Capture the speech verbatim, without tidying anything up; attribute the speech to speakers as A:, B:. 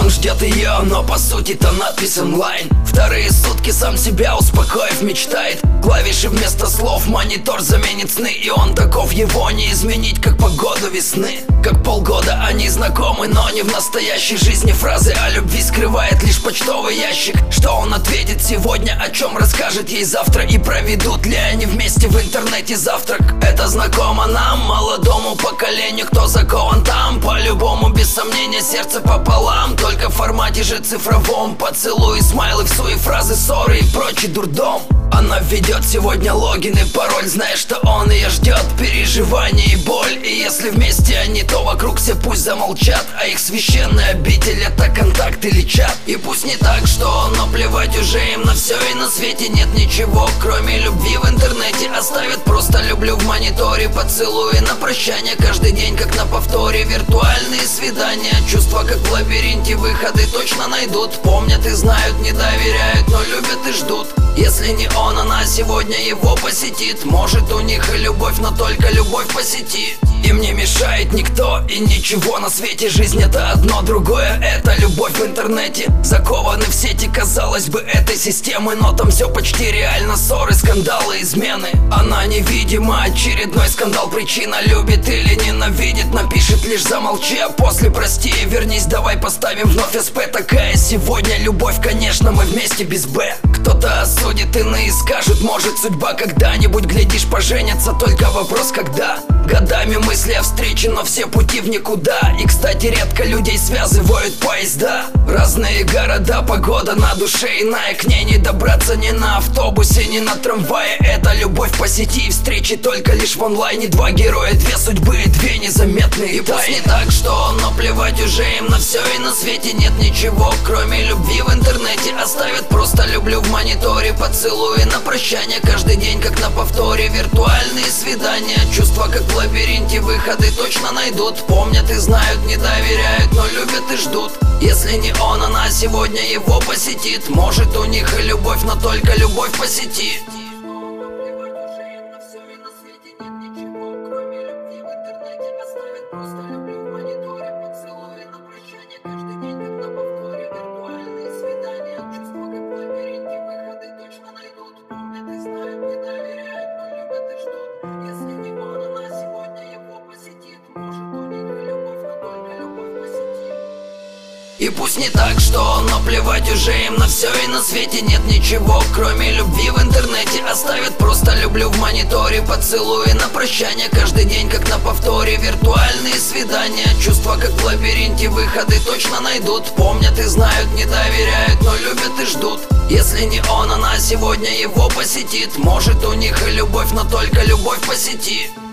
A: он ждет ее, но по сути-то надпись онлайн. Вторые сутки сам себя успокоив мечтает. Клавиши вместо слов, монитор заменит сны. И он таков, его не изменить, как погоду весны. Как полгода они знакомы, но не в настоящей жизни. Фразы о любви скрывает лишь почтовый ящик. Что он ответит сегодня, о чем расскажет ей завтра? И проведут ли они вместе в интернете завтрак? Это знакомо нам, молодому поколению. Кто закован там, по-любому, без сомнения, сердце пополам. Только в формате же цифровом. Поцелуи, смайлы, всуе, фразы, ссоры и прочий дурдом. Она введет сегодня логин и пароль, зная, что он ее ждет. Переживание и боль. И если вместе они, то вокруг все пусть замолчат. А их священная обитель — это контакт или чат. И пусть не так, что, но плевать уже им на все. И на свете нет ничего, кроме любви в интернете. Оставят просто люблю в мониторе. Поцелуи на прощание каждый день, как на повторе. Виртуальные свидания, чувства как в лабиринте. Выходы точно найдут. Помнят и знают, не доверяют, но любят и ждут. Если не он, она сегодня его посетит. Может, у них и любовь, но только любовь по сети. Им не мешает никто и ничего на свете. Жизнь — это одно, другое — это любовь в интернете. Закованы в сети, казалось бы, этой системы, но там все почти реально. Ссоры, скандалы, измены. Она невидима, очередной скандал причина. Любит или ненавидит, напишет лишь замолчи. А после прости и вернись, давай поставим вновь эс пэ. Такая сегодня любовь, конечно, мы вместе без бэ. Кто-то осудит, иные скажут, может судьба когда-нибудь, глядишь, поженятся, только вопрос когда. Годами мысли о встрече, но все пути в никуда. И, кстати, редко людей связывают поезда. Разные города, погода на душе иная. К ней не добраться ни на автобусе, ни на трамвае. Это любовь по сети и встречи только лишь в онлайне. Два героя, две судьбы, две незаметные и пусть не так, что, но плевать уже им на все. И на свете нет ничего, кроме любви в интернете. Оставят просто люблю в мониторе. Поцелуи на прощание каждый день, как на повторе. Виртуальные свидания, чувства как в лабиринте. Выходы точно найдут. Помнят и знают, не доверяют, но любят и ждут. Если не он, она сегодня его посетит. Может, у них и любовь, но только любовь по сети. И пусть не так, что, но плевать уже им на все. И на свете нет ничего, кроме любви в интернете. Оставят просто люблю в мониторе. Поцелуи на прощание каждый день, как на повторе. Виртуальные свидания, чувства как в лабиринте. Выходы точно найдут. Помнят и знают, не доверяют, но любят и ждут. Если не он, она сегодня его посетит. Может, у них и любовь, но только любовь по сети.